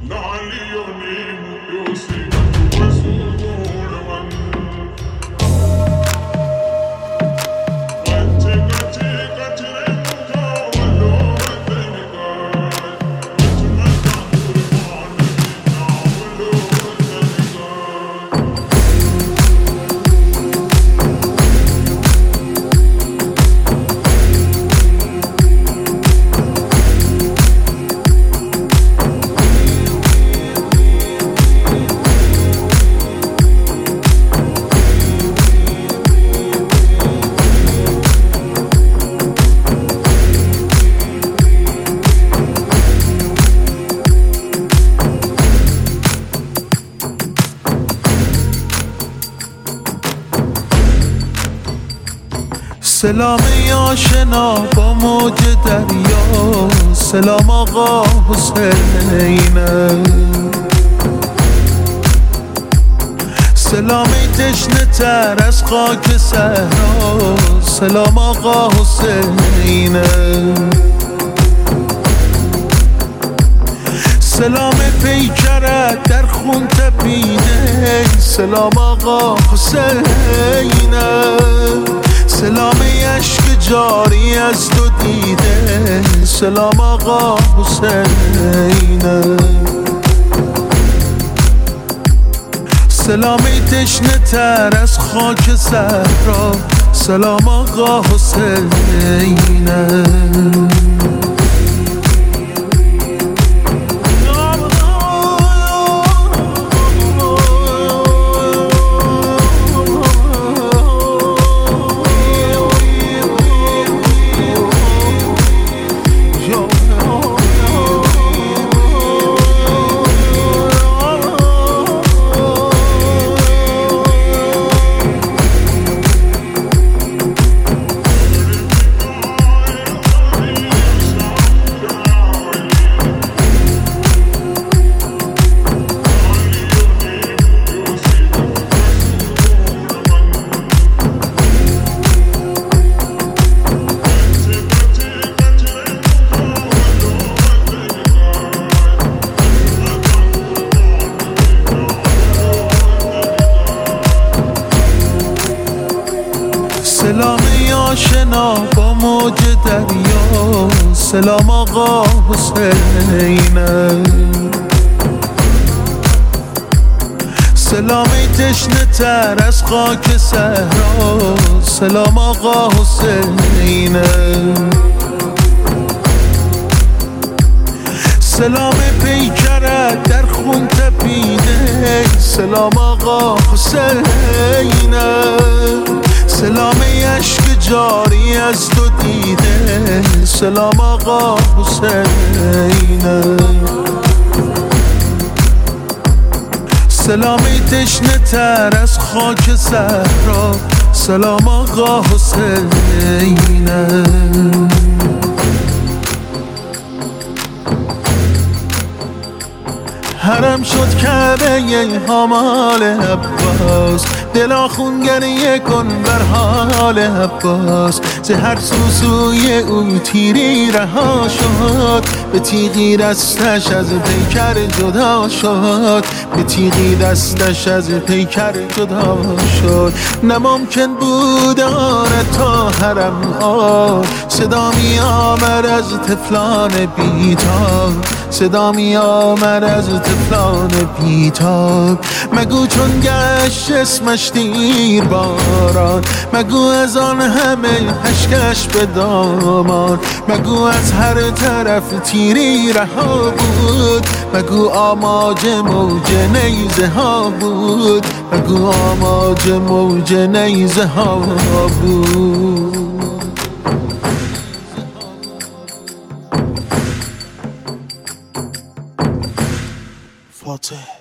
سلام آشنا با موج دریا، سلام آقا حسینه، سلامی تشنه تر از خاک صحرا، سلام آقا حسینه، سلام پیکرت در خون تپیده، سلام آقا حسینه، سلام عشق جاری از تو دیده، سلام آقا حسینه، سلامی تشنه تر از خاک صحرا، سلام آقا حسینه. سلام آشنا با موج دریا، سلام آقا حسینه، سلامی تشنه تر از خاک صحرا، سلام آقا حسینه، سلام پیکرت در خون تپیده، سلام آقا حسینه، سلام عشق جاری از تو دیده، سلام آقا حسینه، سلامی تشنه تر از خاک صحرا، سلام آقا حسینه. حرم شد کعبه حمال عباس، دلا خون گریه کن بر حال عباس، ز هر سوی او تیری رها شد، به تیغی دستش از پیکر جدا شد، به تیغی دستش از پیکر جدا شد. نممکن بود آرد تا حرم آر، صدا می آمد از طفلان بیتاب، صدا می آمد از طفلان بیتاب. مگو چون گشت اسمش دیر باران، مگو از آن همه اشکش به دامان، مگو از هر طرف تیری رها بود، مگو آماج موج نیزه ها بود، مگو آماج موج نیزه ها بود. فاتح